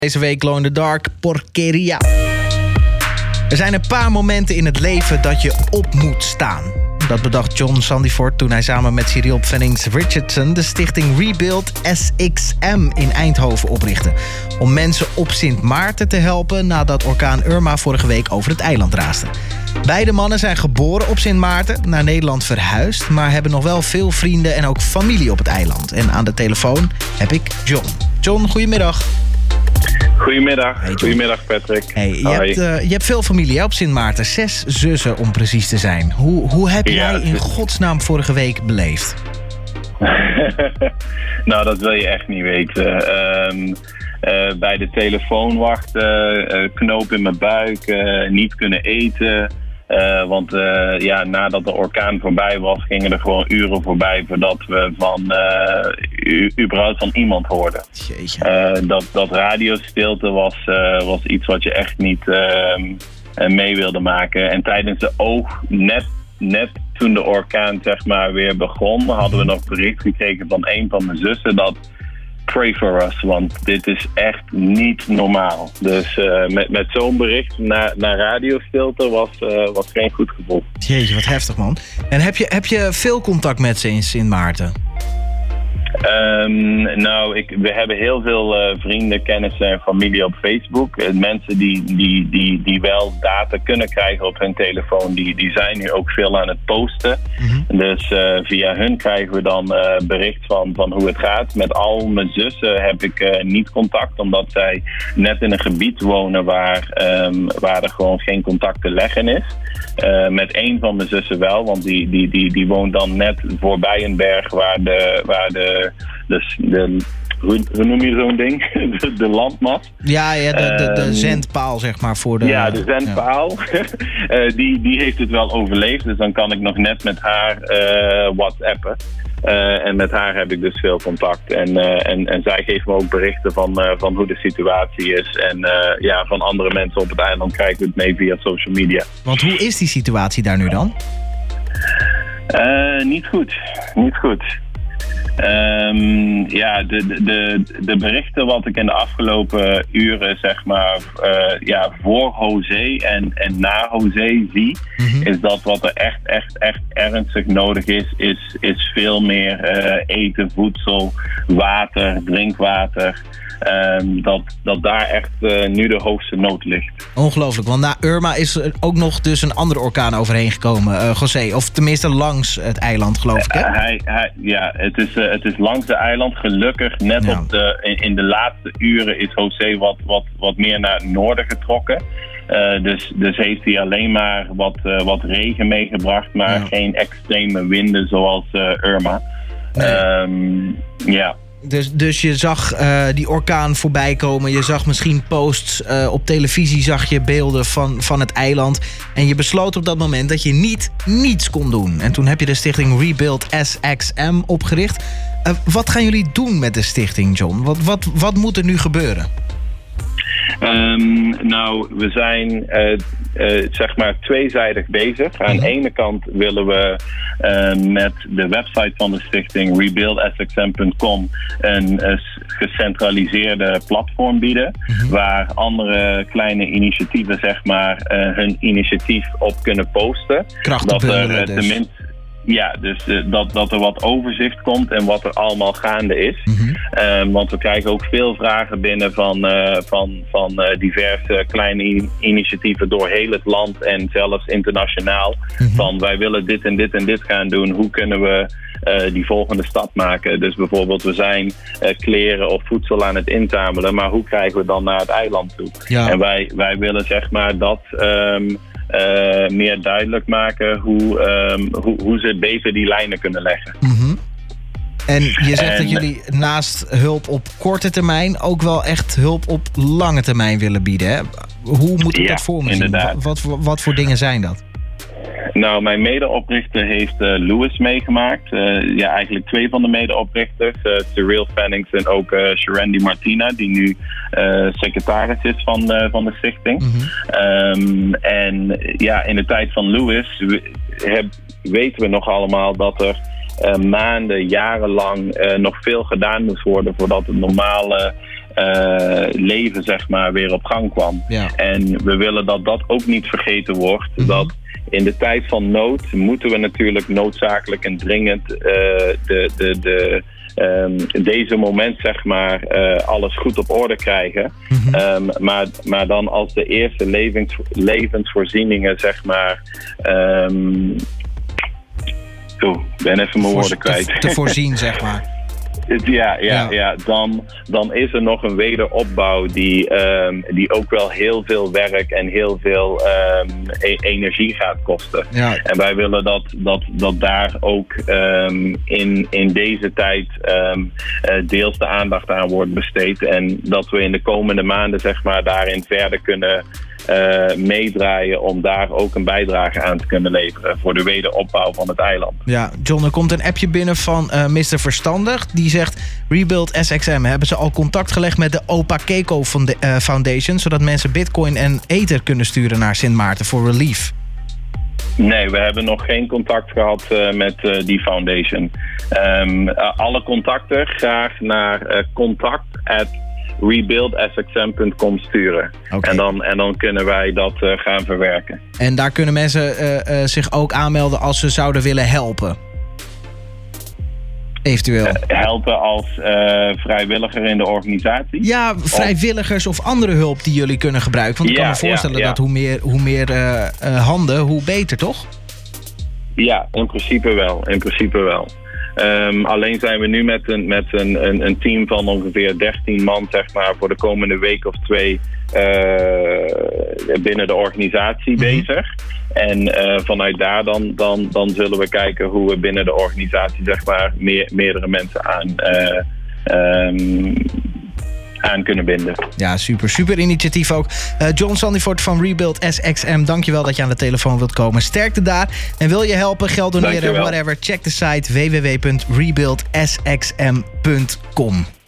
Deze week Glow in the Dark, Porqueria. Er zijn een paar momenten in het leven dat je op moet staan. Dat bedacht John Sandiford toen hij samen met Cyril Pfennings-Richardson de stichting Rebuild SXM in Eindhoven oprichtte. Om mensen op Sint Maarten te helpen nadat orkaan Irma vorige week over het eiland raasde. Beide mannen zijn geboren op Sint Maarten, naar Nederland verhuisd, maar hebben nog wel veel vrienden en ook familie op het eiland. En aan de telefoon heb ik John. John, goedemiddag. Goedemiddag. Hey, Goedemiddag Patrick. Hey, je hebt veel familie hè, op Sint Maarten. 6 zussen om precies te zijn. Hoe heb jij in godsnaam vorige week beleefd? Nou, dat wil je echt niet weten. Bij de telefoon wachten, knoop in mijn buik, niet kunnen eten. Want nadat de orkaan voorbij was, gingen er gewoon uren voorbij voordat we überhaupt van iemand hoorden. Dat radiostilte was iets wat je echt niet mee wilde maken. En tijdens de oog, net toen de orkaan zeg maar weer begon, hadden we nog bericht gekregen van een van mijn zussen dat pray for us, want dit is echt niet normaal. Dus met zo'n bericht naar radiostilte was geen goed gevoel. Jeetje, wat heftig man. En heb je veel contact met ze in Sint Maarten? We hebben heel veel vrienden, kennissen en familie op Facebook. Mensen die wel data kunnen krijgen op hun telefoon, die zijn nu ook veel aan het posten. Mm-hmm. Dus via hun krijgen we dan bericht van hoe het gaat. Met al mijn zussen heb ik niet contact, omdat zij net in een gebied wonen waar er gewoon geen contact te leggen is. Met één van mijn zussen wel, want die woont dan net voorbij een berg hoe noem je zo'n ding? De landmast. Ja, de zendpaal zeg maar voor de... Ja, de zendpaal. Ja. Die heeft het wel overleefd, dus dan kan ik nog net met haar whatsappen. En met haar heb ik dus veel contact. En zij geeft me ook berichten van hoe de situatie is. En van andere mensen op het eiland krijg ik het mee via social media. Want hoe is die situatie daar nu dan? Niet goed. De berichten wat ik in de afgelopen uren zeg maar voor José en na José zie, mm-hmm. is dat wat er echt ernstig nodig is veel meer eten, voedsel, water, drinkwater. Dat daar echt nu de hoogste nood ligt. Ongelooflijk, want na Irma is er ook nog dus een andere orkaan overheen gekomen, José. Of tenminste langs het eiland, geloof ik, hè? Het is langs het eiland. Gelukkig, net in de laatste uren is José wat meer naar het noorden getrokken. Dus heeft hij alleen maar wat regen meegebracht, maar geen extreme winden zoals Irma. Dus je zag die orkaan voorbij komen. Je zag misschien posts op televisie, zag je beelden van het eiland. En je besloot op dat moment dat je niets kon doen. En toen heb je de stichting Rebuild SXM opgericht. Wat gaan jullie doen met de stichting, John? Wat moet er nu gebeuren? We zijn zeg maar tweezijdig bezig. Aan de ene kant willen we met de website van de stichting rebuildsxm.com een gecentraliseerde platform bieden, waar andere kleine initiatieven zeg maar hun initiatief op kunnen posten. Dat er tenminste dat er wat overzicht komt en wat er allemaal gaande is. Mm-hmm. Want we krijgen ook veel vragen binnen van diverse kleine initiatieven door heel het land en zelfs internationaal. Mm-hmm. Van wij willen dit en dit en dit gaan doen. Hoe kunnen we die volgende stap maken? Dus bijvoorbeeld we zijn kleren of voedsel aan het inzamelen, maar hoe krijgen we dan naar het eiland toe? Ja. En wij willen zeg maar dat meer duidelijk maken hoe ze beter die lijnen kunnen leggen. Mm-hmm. En je zegt dat jullie naast hulp op korte termijn ook wel echt hulp op lange termijn willen bieden, hè? Hoe moet ik dat voor me zien? Wat voor dingen zijn dat? Nou, mijn medeoprichter heeft Louis meegemaakt. Eigenlijk 2 van de medeoprichters. Cyril Pfennings en ook Sharendi Martina, die nu secretaris is van de stichting. Mm-hmm. In de tijd van Louis weten we nog allemaal dat er maanden, jarenlang nog veel gedaan moest worden voordat het normale leven zeg maar weer op gang kwam. Ja. En we willen dat dat ook niet vergeten wordt. Mm-hmm. Dat in de tijd van nood moeten we natuurlijk noodzakelijk en dringend deze moment zeg maar alles goed op orde krijgen. Mm-hmm. Maar dan als de eerste levensvoorzieningen zeg maar ik ben even mijn woorden kwijt. Te voorzien zeg maar. Ja. Dan is er nog een wederopbouw die ook wel heel veel werk en heel veel energie gaat kosten. Ja. En wij willen dat daar ook in deze tijd deels de aandacht aan wordt besteed. En dat we in de komende maanden zeg maar daarin verder kunnen meedraaien om daar ook een bijdrage aan te kunnen leveren voor de wederopbouw van het eiland. Ja, John, er komt een appje binnen van Mr. Verstandig. Die zegt, Rebuild SXM, hebben ze al contact gelegd met de Opa Keiko Foundation, zodat mensen Bitcoin en Ether kunnen sturen naar Sint Maarten voor relief? Nee, we hebben nog geen contact gehad met die foundation. Alle contacten graag naar contact@rebuildsxm.com sturen. Okay. En dan kunnen wij dat gaan verwerken. En daar kunnen mensen zich ook aanmelden als ze zouden willen helpen? Eventueel. Helpen als vrijwilliger in de organisatie? Ja, vrijwilligers of andere hulp die jullie kunnen gebruiken. Want ik kan me voorstellen dat hoe meer handen, hoe beter, toch? Ja, in principe wel. Alleen zijn we nu met een team van ongeveer 13 man zeg maar, voor de komende week of 2 binnen de organisatie bezig. En vanuit daar dan zullen we kijken hoe we binnen de organisatie zeg maar, meerdere mensen aan kunnen binden. Ja, super initiatief ook. John Sandifort van Rebuild SXM, dankjewel dat je aan de telefoon wilt komen. Sterkte daar. En wil je helpen, geld doneren, whatever, check de site www.rebuildsxm.com.